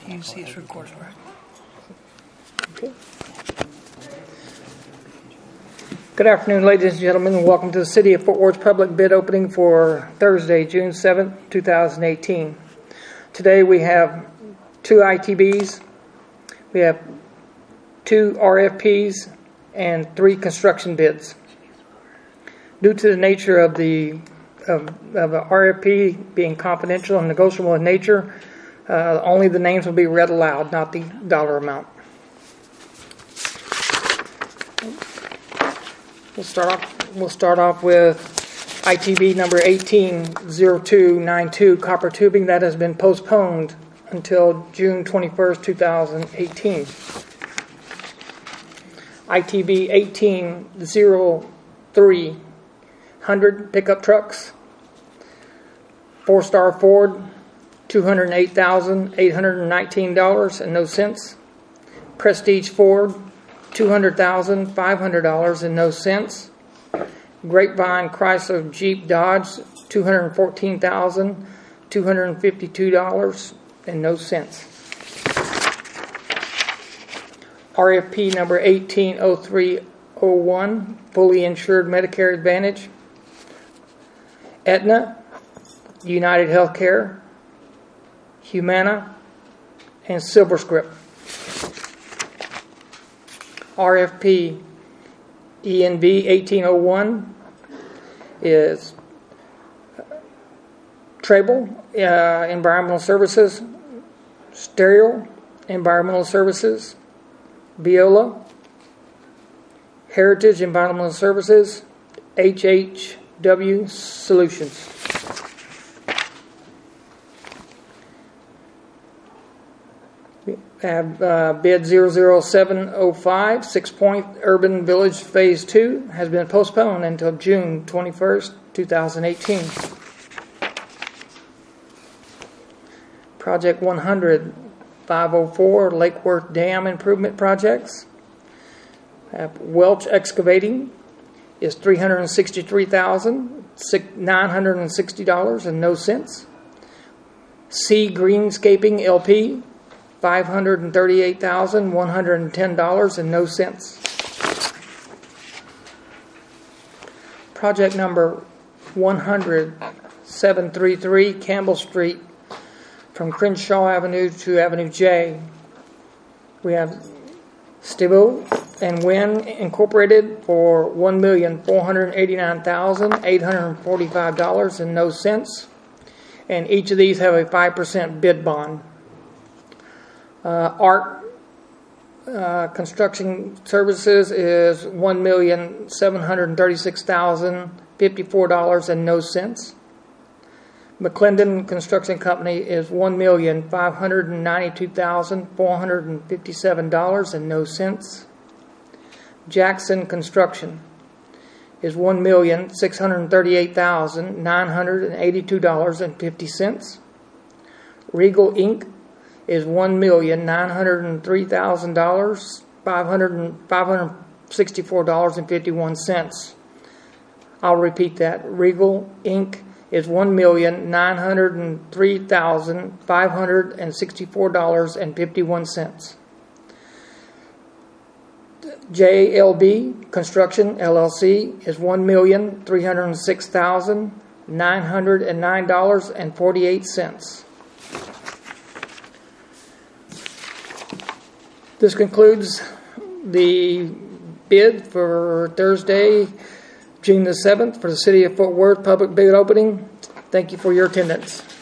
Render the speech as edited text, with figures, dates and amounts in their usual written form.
You see it's recorded, right? Okay. Good afternoon, ladies and gentlemen, and welcome to the City of Fort Worth public bid opening for Thursday, June 7th, 2018. Today we have 2 ITBs, we have 2 RFPs, and 3 construction bids. Due to the nature of the RFP being confidential and negotiable in nature, only the names will be read aloud, not the dollar amount. We'll start off with ITB number 180292, copper tubing. That has been postponed until June 21st, 2018. ITB 180300, pickup trucks. 4-star Ford, $208,819 and no cents. Prestige Ford, $200,500 and no cents. Grapevine Chrysler Jeep Dodge, $214,252 and no cents. RFP number 180301, fully insured Medicare Advantage. Aetna, United Healthcare, Humana, and SilverScript. RFP ENV 1801 is Trable Environmental Services, Stereo Environmental Services, Viola, Heritage Environmental Services, HHW Solutions. Have bid 00705, 6 Point Urban Village Phase 2 has been postponed until June 21st, 2018. Project 100, 504 Lake Worth Dam Improvement Projects. Welch Excavating is $363,960 and no cents. C Greenscaping LP, $538,110 and no cents. Project number 100-733 Campbell Street from Crenshaw Avenue to Avenue J. We have Stivo and Wynn Incorporated for $1,489,845 and no cents. And each of these have a 5% bid bond. ARC Construction Services is $1,736,054 and no cents. McClendon Construction Company is $1,592,457 and no cents. Jackson Construction is $1,638,982 and 50 cents. Regal Inc. is $1,903,564.51. I'll repeat that. Regal Inc. is $1,903,564.51. JLB Construction LLC is $1,306,909.48. This concludes the bid for Thursday, June the 7th for the City of Fort Worth public bid opening. Thank you for your attendance.